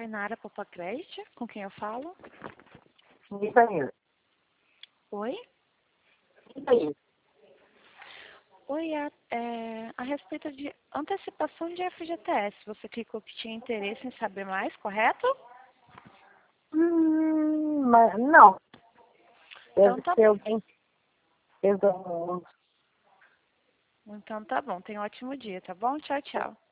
Tainara Popacreste, com quem eu falo? Isaías. Oi? Isaías. Oi, a respeito de antecipação de FGTS. Você clicou que tinha interesse em saber mais, correto? Mas não. Então Deve tá, ser alguém que fez um então tá bom. Tenha um ótimo dia, tá bom? Tchau, tchau.